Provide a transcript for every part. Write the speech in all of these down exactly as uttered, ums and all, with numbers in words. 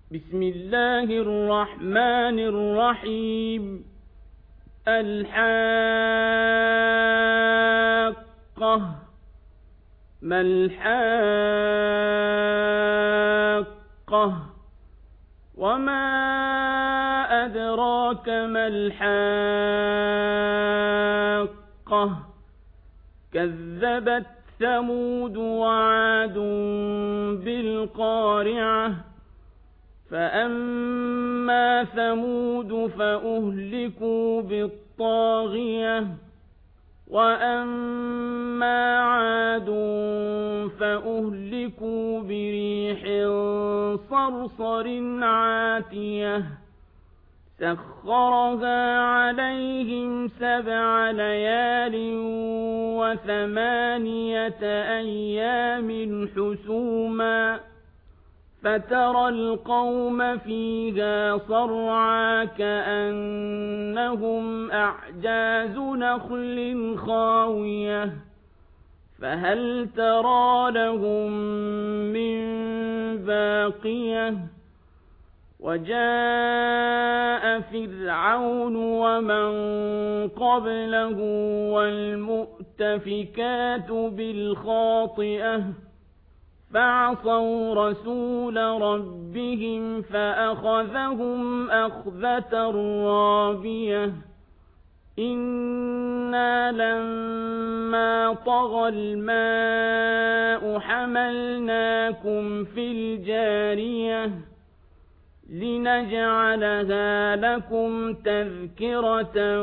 بسم الله الرحمن الرحيم. الحاقة. ما الحاقة؟ وما أدراك ما الحاقة؟ كذبت ثمود وعاد بالقارعة. فأما ثمود فأهلكوا بالطاغية، وأما عاد فأهلكوا بريح صرصر عاتية سخرها عليهم سبع ليال وثمانية أيام حسوما، فترى القوم فيها صرعا كأنهم أعجاز نخل خاوية، فهل ترى لهم من باقية؟ وجاء فرعون ومن قبله والمؤتفكات بالخاطئة، فعصوا رسول ربهم فأخذهم أخذة رابية. إنا لما طغى الماء حملناكم في الجارية لنجعلها لكم تذكرة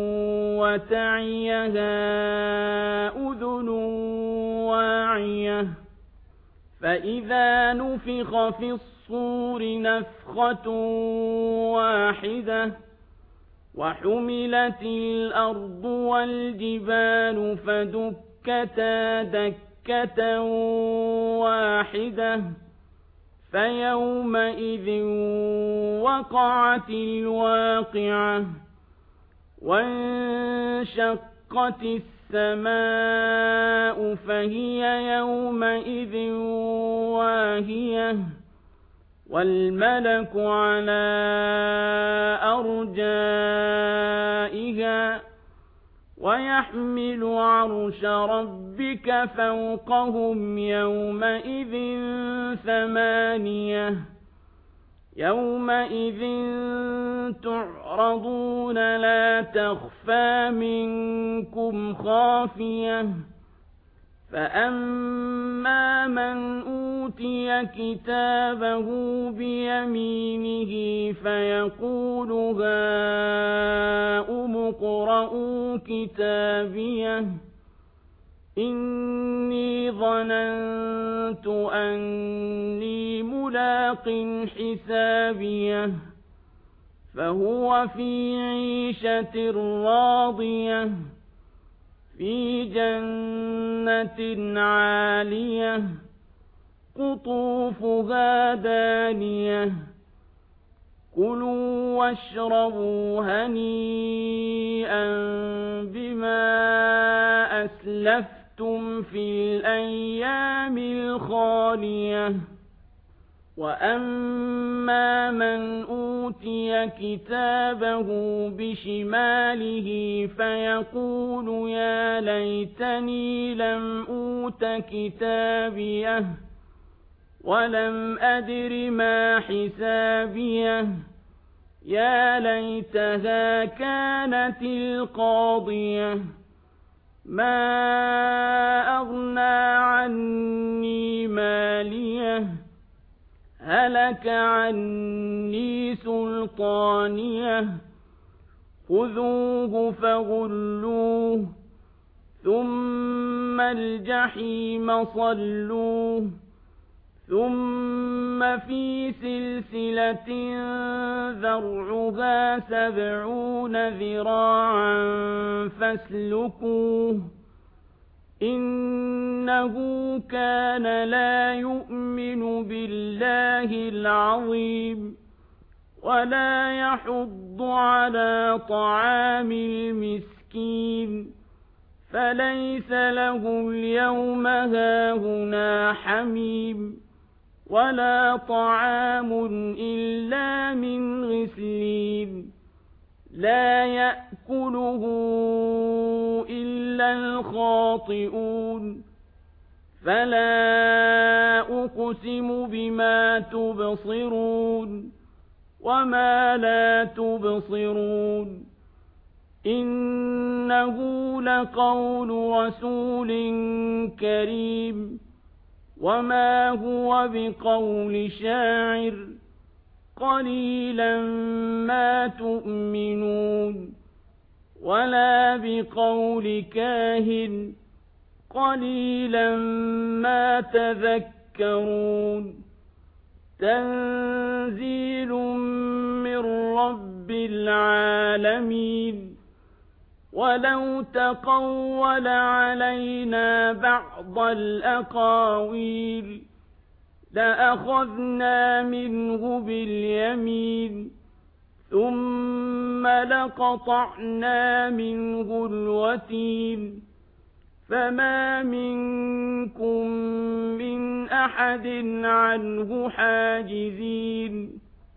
وتعيها أذن واعية. فإذا نفخ في الصور نفخة واحدة وحملت الأرض والجبال فدكتا دكة واحدة، فيومئذ وقعت الواقعة. وانشقت السماء فهي يومئذ واهية، والملك على أرجائها، ويحمل عرش ربك فوقهم يومئذ ثمانية. يومئذ تعرضون لا تخفى منكم خافية. فأما من أوتي كتابه بيمينه فيقول هاؤم اقرءوا كتابيه إني ظننت أني ملاق حسابيه، فهو في عيشة راضية في جنة عالية قطوفها دانية. كلوا واشربوا هنيئا بما أسلفتم في الأيام الخالية. وأما من أوتي كتابه بشماله فيقول يا ليتني لم أوت كتابيه ولم أدر ما حسابيه، يا ليتها كانت القاضية ما أغنى عني ماليه هلك عني سلطانيه. خذوه فغلوه ثم الجحيم صلوه ثم في سلسلة ذرعها سبعون ذراعا فاسلكوه إنه كان لا يؤمن بالله العظيم ولا يحض على طعام المسكين، فليس له اليوم هاهنا حميم ولا طعام إلا من غسلين لا يأكله إلا الخاطئون فلا أقسم بما تبصرون وما لا تبصرون إنه لقول رسول كريم وما هو بقول شاعر قليلا ما تؤمنون ولا بقول كاهن قليلا ما تذكرون تنزيل من رب العالمين ولو تقول علينا بعض الأقاويل لأخذنا منه باليمين ثم لقطعنا منه الوتين فما منكم من أحد عنه حاجزين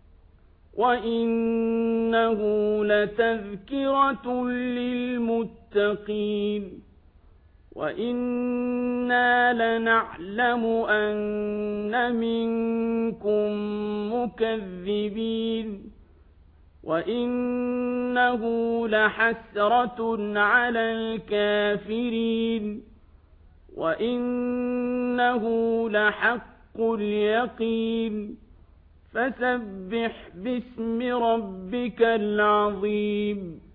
وإنه لتذكرة للمتقين وإنا لنعلم أن منكم مكذبين وإنه لحسرة على الكافرين وإنه لحق اليقين فسبح باسم ربك العظيم